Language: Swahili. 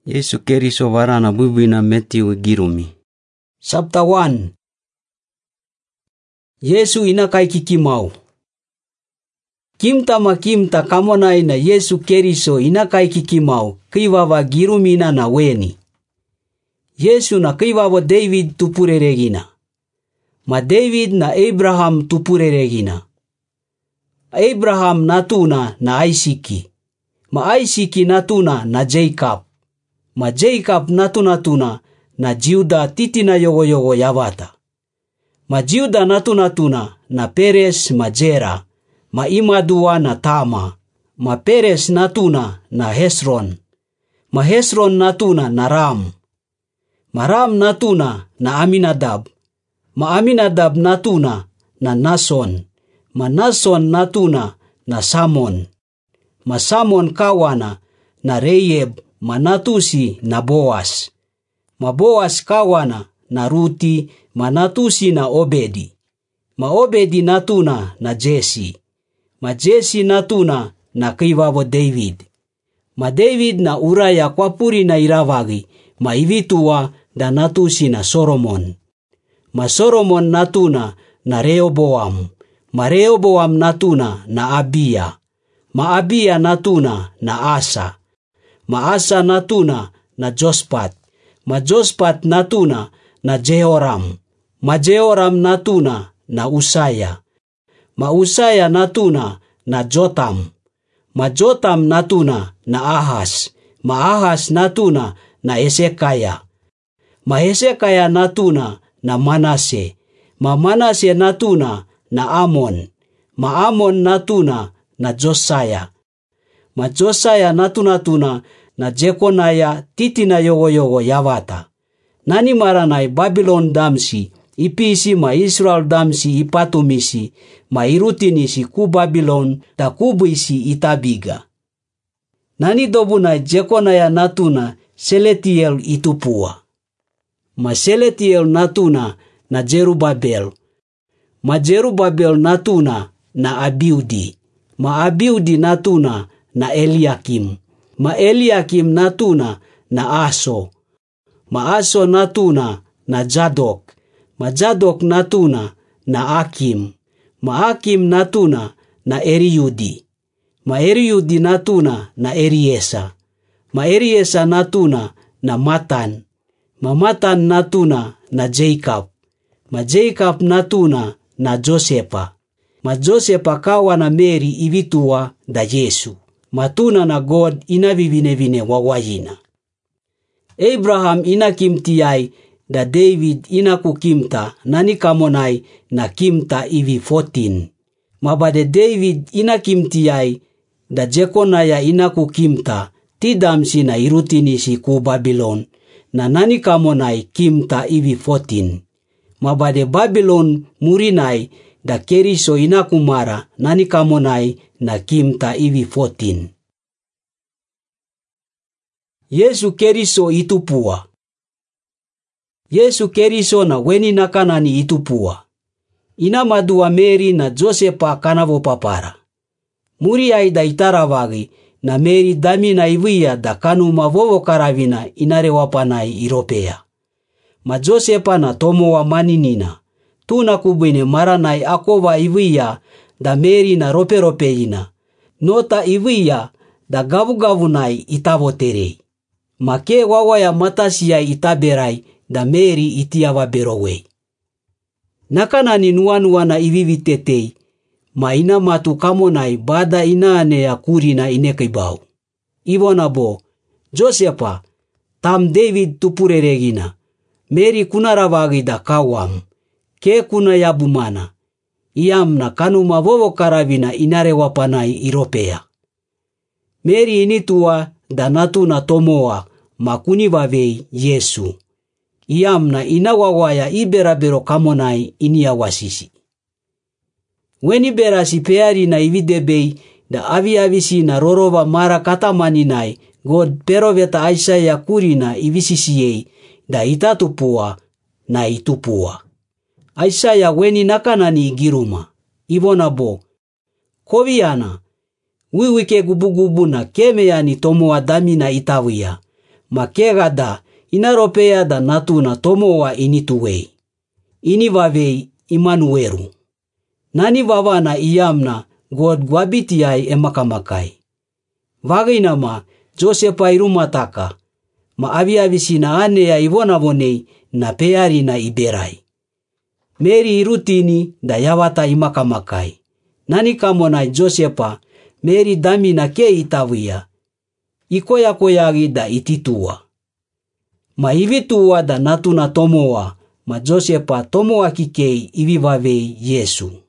Yesu Keriso varana bubuina Matthew girumi. Chapter 1. Yesu inakai kikimau. Kimta kamonai na Yesu Keriso inakai kikimau kivawa girumina na weni. Yesu na kivawa David tupureregina. Ma David na Abraham tupureregina. Abraham natuna na Isiki. Ma Isiki natuna na Jacob. Ma Jacob natuna na Juda titina yogo yavata. Ma Juda natuna na Perez ma Jera. Ma Imadua na Tama. Ma Perez natuna na Hesron. Ma Hesron natuna na Ram. Ma Ram natuna na Aminadab. Ma Aminadab natuna na Nason. Ma Nason natuna na Samon. Ma Samon kawana na Reyeb. Ma natusi na Boas. Ma Boas kawana na Ruti. Ma natusi na Obedi. Ma Obedi natuna na Jesi. Ma Jesi natuna na kivawo David. Ma David na Uraya kwa puri na iravagi. Ma ivitua da natusi na Solomon. Ma Solomon natuna na Rehoboam. Ma Rehoboam natuna na Abia. Ma Abia natuna na Asa. Ma Asa natuna na Jospat. Ma Jospat natuna na Jehoram. Ma Jehoram natuna na Usaya. Ma Usaya natuna na Jotam. Ma Jotam natuna na Ahas. Ma Ahas natuna na Hezekiah. Ma Hezekiah natuna na Manase. Ma Manase natuna na Amon. Ma Amon natuna na Josiah. Ma Josiah natuna na Jekonaya titina yogo yavata. Nani maranai Babylon damsi ipisi ma Israel damsi ipatumisi ma irutinisi ku Babylon ta kubuisi itabiga. Nani dobuna Jekonaya natuna Seletiel itupua. Ma Seletiel natuna na Jerubabel. Ma Jerubabel natuna na Abiudi. Ma Abiudi natuna na Eliakim. Ma Eliakim natuna na Aso. Ma Aso natuna na Jadok. Ma Jadok natuna na Akim. Ma Akim natuna na Eriudi. Ma Eriudi natuna na Eriesa. Ma Eriesa natuna na Matan. Ma Matan natuna na Jacob. Ma Jacob natuna na Josepa. Ma Josepa kawa na Mary ivitua da Yesu. Matuna na God inavivine wawayina. Abraham inakimtiai da David inakukimta nani kamonai na kimta ivi 14. Mabade David inakimtiai da Jekonaya inakukimta tidamsi na irutinisi ku Babylon na nani kamonai kimta ivi 14. Mabade Babylon murinai da Keriso inakumara nani kamonai na kimta ivi 14. Yesu Keriso itupua. Yesu Keriso na weni nakanani itupua. Ina madua Mary na Josepa kanavo papara. Muri aida itaravagi na Mary damina ivia da kanu mavovo karavina inarewapanai iropea. Ma Josepa na tomo wa maninina. Tuna kubine maranai akova ivia da Mary na ropeina. Nota ivia da gavu-gavunai itavoterei. Make wawaya matasia itaberai da Mary itiava berowei. Nakanani nuanuana ivivitetei. Ma ina matu kamonai bada inaane ya kurina inekibau. Ivonabo, Josepa, tam David tupureregina. Mary kunaravagi da kawam. Ke kuna yabumana. Iam na kanuma vovo karavina inarewapanai iropea. Mary initua da natuna tomoa makuni vavei Yesu. Iam na inawawaya iberabero kamonai iniawasisi. Weni berasi peari na ividebei da aviavisi na rorova mara katamaninai God peroveta Aisaya kurina ivisisiei da itatupua na itupua. Aisaya weni nakanani igiruma. Ivonabo. Koviana. Wiwike gubugubu na kemeani tomoa damina itawia. makega da inaropea da natuna tomoa inituwei. Ini vavei Imanueru. Nani vavana iyamna God gwabitiai emakamakai. Vagina ma Josepa irumataka. Ma aviavisina anea ivonavonei na peari na iberai. Meri irutini da yavata imakamakai. Nani kamonai Josepa Meri damina ke itavia. Ikoyakoyagi da ititua. Ma ivitua da natuna tomoa. Ma Josepa tomoa kikei ivivavei Yesu.